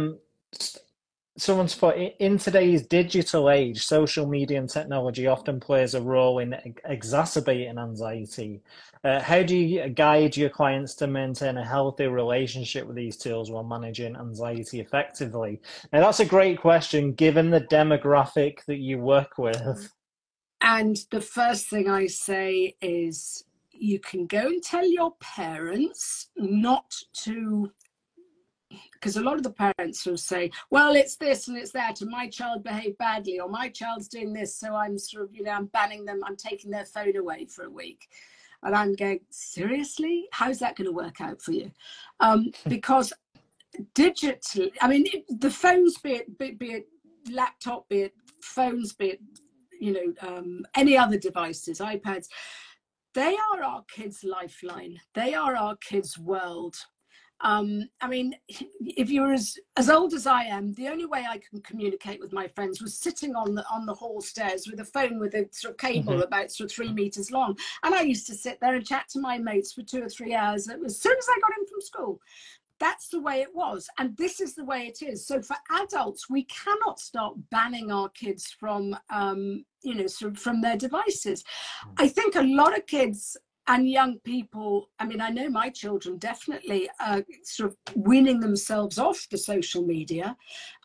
someone's put in today's digital age, social media and technology often plays a role in exacerbating anxiety. How do you guide your clients to maintain a healthy relationship with these tools while managing anxiety effectively? Now, that's a great question, given the demographic that you work with. And the first thing I say is you can go and tell your parents not to, because a lot of the parents will say, well, it's this and it's that, and my child behaved badly, or my child's doing this, so I'm sort of, you know, I'm banning them, I'm taking their phone away for a week. And I'm going, seriously? How's that going to work out for you? Because digitally, I mean, the phones, be it laptop, be it phones, be it, you know, any other devices, iPads, they are our kids' lifeline. They are our kids' world. I mean, if you're as old as I am, the only way I can communicate with my friends was sitting on the hall stairs with a phone with a sort of cable about sort of 3 meters long. And I used to sit there and chat to my mates for 2 or 3 hours as soon as I got in from school. That's the way it was. And this is the way it is. So for adults, we cannot start banning our kids from, you know, sort of from their devices. I think a lot of kids and young people, I mean, I know my children definitely sort of weaning themselves off the social media.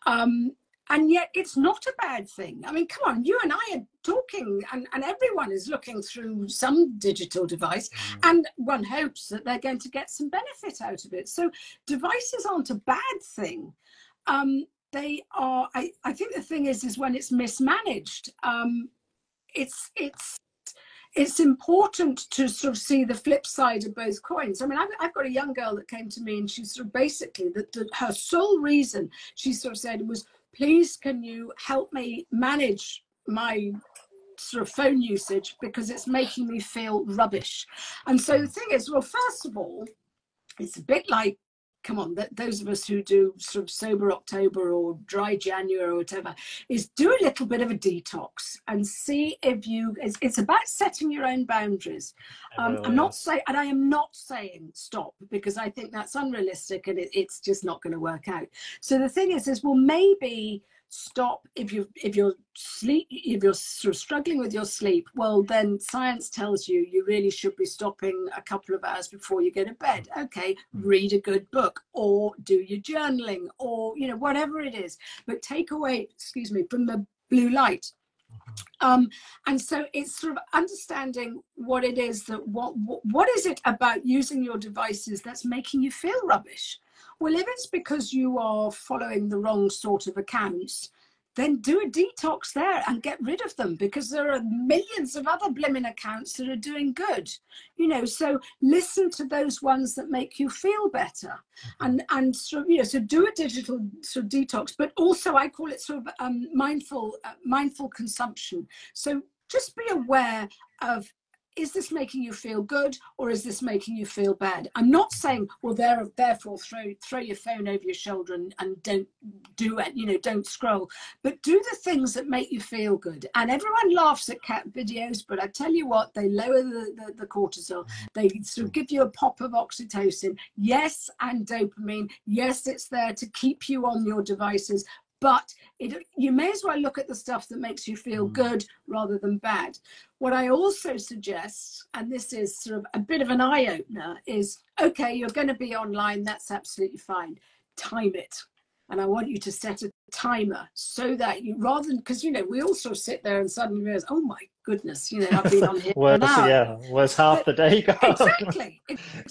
And yet it's not a bad thing. I mean, come on, you and I are talking and everyone is looking through some digital device, and one hopes that they're going to get some benefit out of it. So devices aren't a bad thing. They are, I think the thing is when it's mismanaged, it's important to sort of see the flip side of both coins. I mean, I've got a young girl that came to me, and she sort of basically, her sole reason, she sort of said, was, please, can you help me manage my sort of phone usage, because it's making me feel rubbish. And so the thing is, well, first of all, it's a bit like, come on, those of us who do sort of sober October or dry January or whatever, is do a little bit of a detox and see if you, it's about setting your own boundaries. I'm not saying, and I am not saying stop, because I think that's unrealistic and it's just not going to work out. So the thing is well, maybe stop if you're sort of struggling with your sleep. Well, then science tells you really should be stopping a couple of hours before you go to bed. Okay, read a good book or do your journaling, or, you know, whatever it is, but take away, excuse me, from the blue light. And so it's sort of understanding what it is that what is it about using your devices that's making you feel rubbish. Well, if it's because you are following the wrong sort of accounts, then do a detox there and get rid of them, because there are millions of other blimmin' accounts that are doing good, so listen to those ones that make you feel better, and sort of, so do a digital sort of detox, but also I call it sort of mindful consumption. So just be aware of, is this making you feel good, or is this making you feel bad? I'm not saying, well, therefore throw your phone over your shoulder and don't do it, don't scroll, but do the things that make you feel good. And everyone laughs at cat videos, but I tell you what, they lower the cortisol. They sort of give you a pop of oxytocin, yes, and dopamine. Yes, it's there to keep you on your devices, but you may as well look at the stuff that makes you feel good rather than bad. What I also suggest, and this is sort of a bit of an eye-opener, is, okay, you're going to be online, that's absolutely fine. Time it. And I want you to set a timer so that you, rather than, because, we all sort of sit there and suddenly realize, oh my goodness, I've been on here for an hour. Yeah, where's half the day gone? Exactly.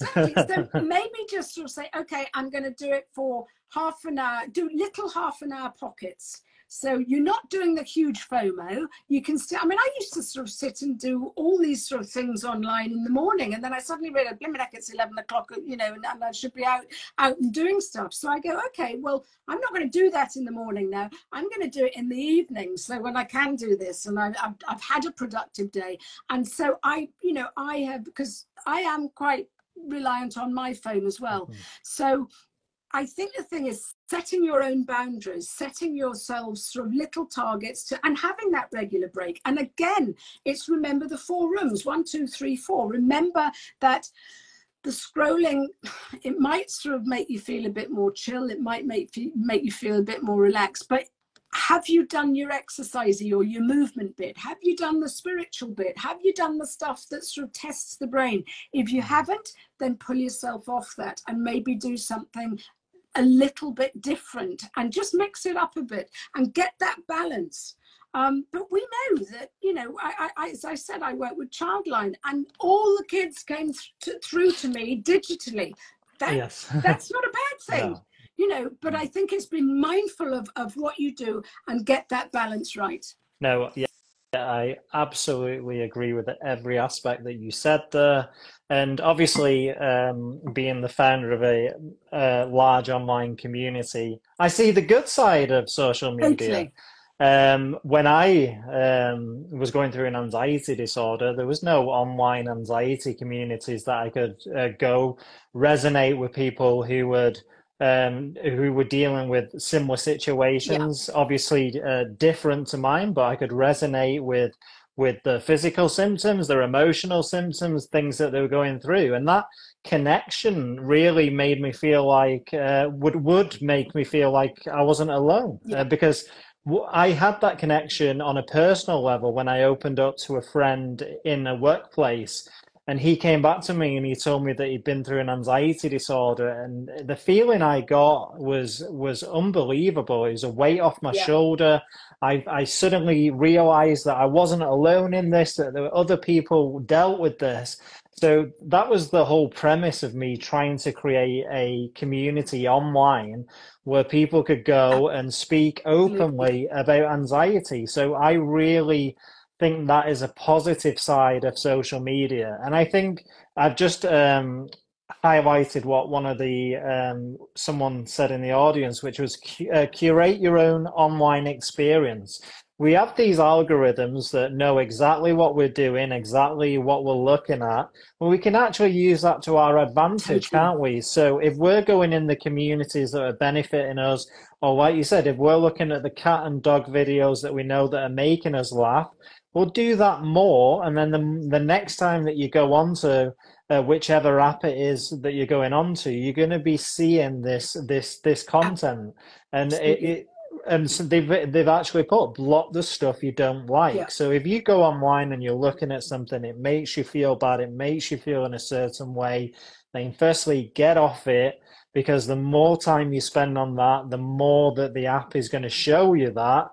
So maybe just sort of say, okay, I'm going to do it for half an hour, do little half an hour pockets. So you're not doing the huge FOMO. You can still, I used to sort of sit and do all these sort of things online in the morning, and then I suddenly realized, blimey, it's 11 o'clock, and I should be out and doing stuff. So I go, okay, well, I'm not going to do that in the morning now. I'm going to do it in the evening. So when I can do this, and I've had a productive day. And so I have, because I am quite reliant on my phone as well. So I think the thing is setting your own boundaries, setting yourselves sort of little targets and having that regular break. And again, it's remember the 4 rooms, 1, 2, 3, 4. Remember that the scrolling, it might sort of make you feel a bit more chill. It might make you feel a bit more relaxed. But have you done your exercising or your movement bit? Have you done the spiritual bit? Have you done the stuff that sort of tests the brain? If you haven't, then pull yourself off that and maybe do something a little bit different and just mix it up a bit and get that balance. But we know that, as I said, I work with Childline, and all the kids came through to me digitally. That's not a bad thing, but I think it's being mindful of what you do and get that balance right. No, yeah, I absolutely agree with every aspect that you said there. And obviously, being the founder of a large online community, I see the good side of social media. Totally. When I was going through an anxiety disorder, there was no online anxiety communities that I could go resonate with people who were dealing with similar situations, obviously different to mine, but I could resonate with the physical symptoms, their emotional symptoms, things that they were going through. And that connection really made me feel like, would make me feel like I wasn't alone, because I had that connection on a personal level when I opened up to a friend in a workplace. And he came back to me and he told me that he'd been through an anxiety disorder, and the feeling I got was unbelievable. It was a weight off my shoulder. I suddenly realized that I wasn't alone in this, that there were other people who dealt with this. So that was the whole premise of me trying to create a community online where people could go and speak openly about anxiety. So I really think that is a positive side of social media. And I think I've just highlighted what one of the someone said in the audience, which was curate your own online experience. We have these algorithms that know exactly what we're doing, exactly what we're looking at, but we can actually use that to our advantage, can't we? So if we're going in the communities that are benefiting us, or like you said, if we're looking at the cat and dog videos that we know that are making us laugh, we'll do that more. And then the next time that you go on to whichever app it is that you're going on to, you're going to be seeing this content. And and so they've actually put block the stuff you don't like. So if you go online and you're looking at something, it makes you feel bad, it makes you feel in a certain way, then firstly get off it, because the more time you spend on that, the more that the app is going to show you that.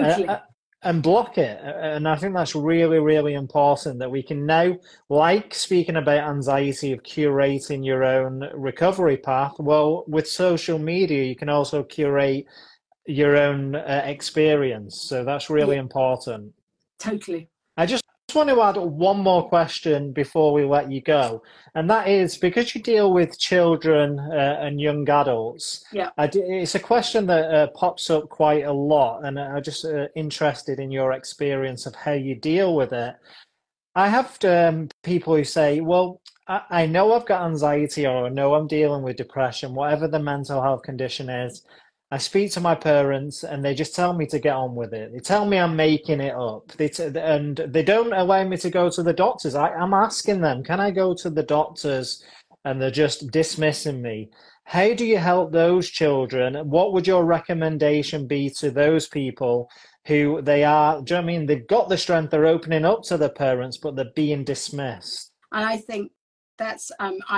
And block it. And I think that's really, really important, that we can now, like speaking about anxiety of curating your own recovery path, well, with social media, you can also curate your own experience. So that's Yeah, really important. totally. I just want to add one more question before we let you go, and that is because you deal with children and young adults. Yeah. It's a question that pops up quite a lot, and I'm just interested in your experience of how you deal with it. I have people who say, well, I know I've got anxiety or I know I'm dealing with depression, whatever the mental health condition is. I speak to my parents and they just tell me to get on with it. They tell me I'm making it up. And they don't allow me to go to the doctors. I'm asking them, can I go to the doctors? And they're just dismissing me. How do you help those children? What would your recommendation be to those people who they are, do you know what I mean? They've got the strength, they're opening up to their parents, but they're being dismissed. And I think that's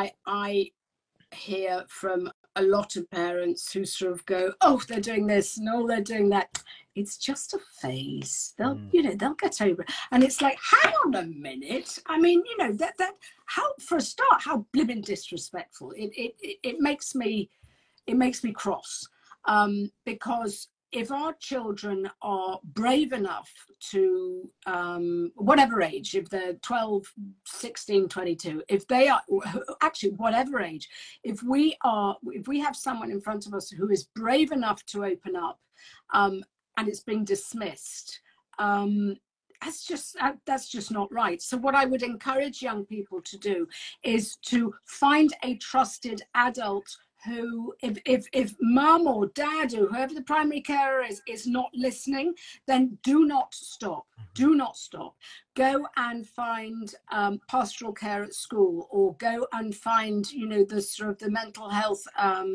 I hear from a lot of parents who sort of go, oh, they're doing this and oh, they're doing that. It's just a phase. They'll, they'll get over it. And it's like, hang on a minute. I mean, that how, for a start, how blimmin' disrespectful. It makes me cross. Because if our children are brave enough to, whatever age, if they're 12, 16, 22, if they are, actually whatever age, if we have someone in front of us who is brave enough to open up, and it's being dismissed, that's just not right. So what I would encourage young people to do is to find a trusted adult who, if mum or dad or whoever the primary carer is not listening, then do not stop. Do not stop. Go and find pastoral care at school, or go and find, the sort of the mental health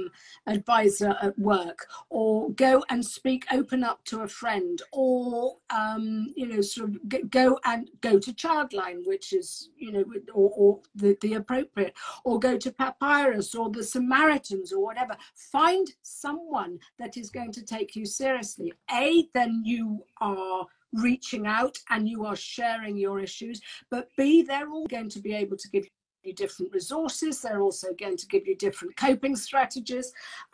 advisor at work, or go and open up to a friend, or sort of go to Childline, which is or the appropriate, or go to Papyrus or the Samaritans or whatever. Find someone that is going to take you seriously. Then you are reaching out and you are sharing your issues, but B, they're all going to be able to give you different resources. They're also going to give you different coping strategies.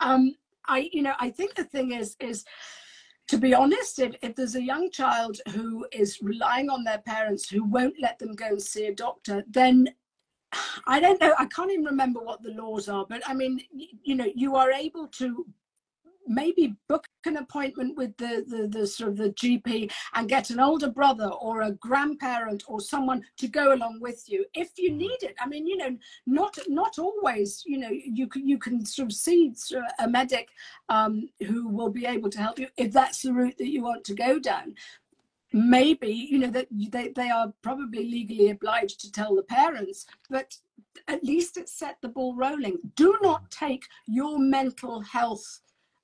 I think the thing is to be honest, if there's a young child who is relying on their parents who won't let them go and see a doctor, then I don't know, I can't even remember what the laws are, but I mean, you are able to maybe book an appointment with the sort of the GP and get an older brother or a grandparent or someone to go along with you if you need it. I mean, not always, you can sort of see a medic who will be able to help you if that's the route that you want to go down. Maybe, that they are probably legally obliged to tell the parents, but at least it set the ball rolling. Do not take your mental health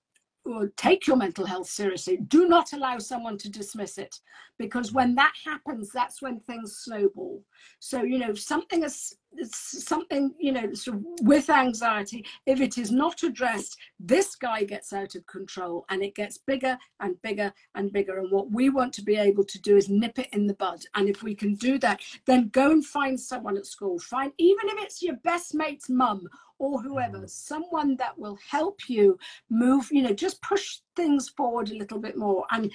seriously. Do not allow someone to dismiss it, because when that happens, that's when things snowball. So something sort of with anxiety, if it is not addressed, this guy gets out of control and it gets bigger and bigger and bigger. And what we want to be able to do is nip it in the bud. And if we can do that, then go and find someone at school. Find, even if it's your best mate's mum or whoever, someone that will help you move, just push things forward a little bit more. And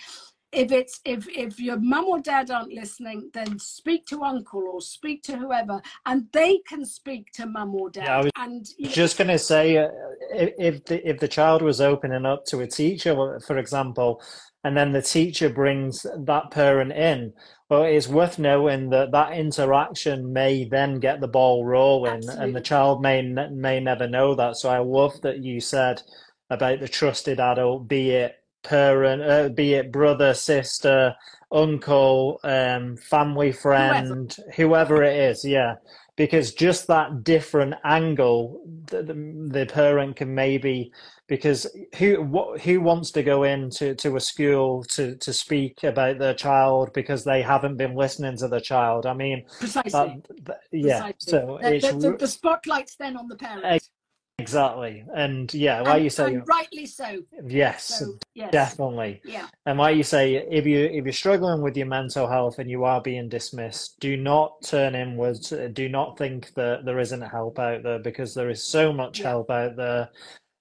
if your mum or dad aren't listening, then speak to uncle or speak to whoever, and they can speak to mum or dad. Yeah, I was And just going to say, if the child was opening up to a teacher, for example, and then the teacher brings that parent in, well, it's worth knowing that that interaction may then get the ball rolling, absolutely. and the child may never know that. So I love that you said about the trusted adult, be it parent, be it brother, sister, uncle, family friend, whoever it is, yeah. Because just that different angle, the parent can maybe, because who wants to go into a school to speak about their child because they haven't been listening to the child? I mean, precisely. Yeah. Precisely. So it's the spotlight's then on the parent. Exactly. And yeah, like you say, and rightly so. yes, So, yes. definitely. Yeah. And like you say, if you're struggling with your mental health and you are being dismissed, do not turn inwards. Do not think that there isn't help out there, because there is so much help out there.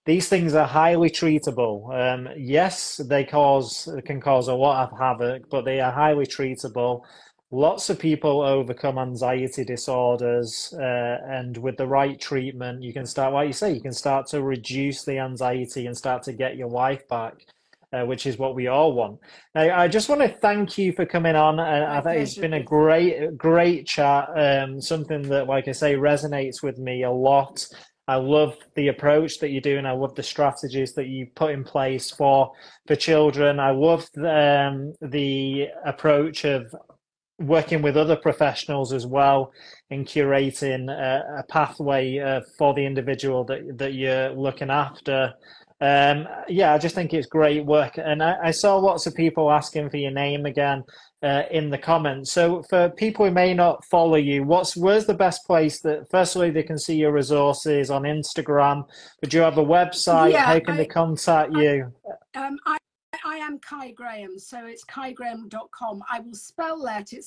these things are highly treatable. Yes, can cause a lot of havoc, but they are highly treatable. Lots of people overcome anxiety disorders, and with the right treatment, you can start, like you say, you can start to reduce the anxiety and start to get your life back, which is what we all want. Now, I just want to thank you for coming on. My I think it's pleasure. been a great chat. Something that, like I say, resonates with me a lot. I love the approach that you're doing. I love the strategies that you put in place for children. I love the approach of working with other professionals as well in curating a pathway for the individual that you're looking after. Yeah, I just think it's great work. And I saw lots of people asking for your name again in the comments. So for people who may not follow you, where's the best place that, firstly, they can see your resources on Instagram, but do you have a website? Yeah, How can they contact you? I am Kai Graham, so it's kaigraham.com. I will spell that. It's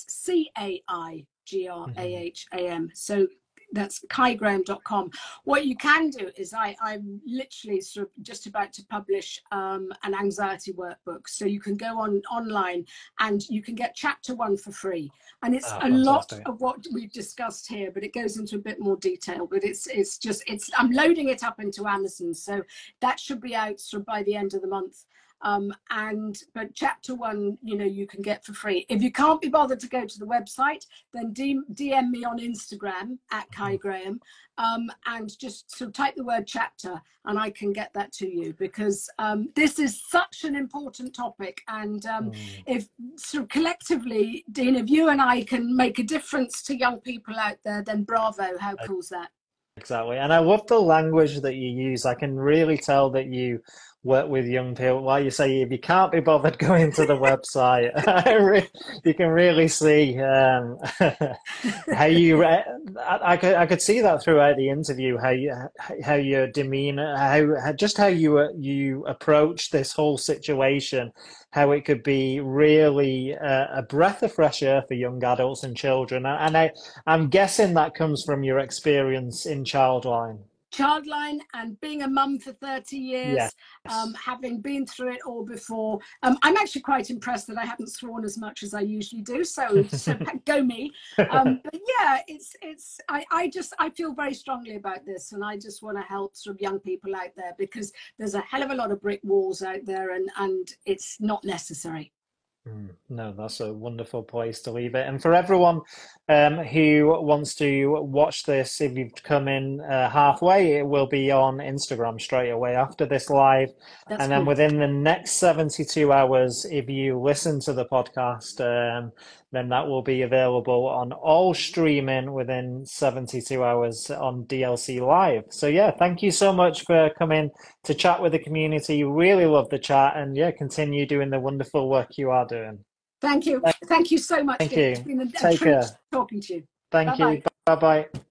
CAIGRAHAM. So that's kaigraham.com. What you can do is I'm literally sort of just about to publish an anxiety workbook. So you can go online and you can get chapter 1 for free. And it's a lot of what we've discussed here, but it goes into a bit more detail. But I'm loading it up into Amazon. So that should be out sort of by the end of the month. But chapter 1, you can get for free. If you can't be bothered to go to the website, then DM me on Instagram at Kai Graham, and just sort of type the word chapter and I can get that to you, because this is such an important topic. And if sort of collectively, Dean, if you and I can make a difference to young people out there, then bravo. How cool is that? Exactly. And I love the language that you use. I can really tell that you work with young people. Like you say, if you can't be bothered going to the website, you can really see how you. I could see that throughout the interview. How your demeanor, how you approach this whole situation, how it could be really a breath of fresh air for young adults and children. And I'm guessing that comes from your experience in Childline. Childline and being a mum for 30 years, Yes. Having been through it all before. I'm actually quite impressed that I haven't sworn as much as I usually do. So go me. But yeah, I feel very strongly about this, and I just want to help sort of young people out there, because there's a hell of a lot of brick walls out there, and it's not necessary. No, that's a wonderful place to leave it. And for everyone who wants to watch this, if you've come in halfway, it will be on Instagram straight away after this live. That's and then cool. within the next 72 hours, if you listen to the podcast, then that will be available on all streaming within 72 hours on DLC Live. So yeah, thank you so much for coming to chat with the community. Really love the chat, and yeah, continue doing the wonderful work you are doing. Thank you. Thank you so much. Thank It's you. been a Take treat care. talking to you. Thank Bye-bye. you. Bye bye.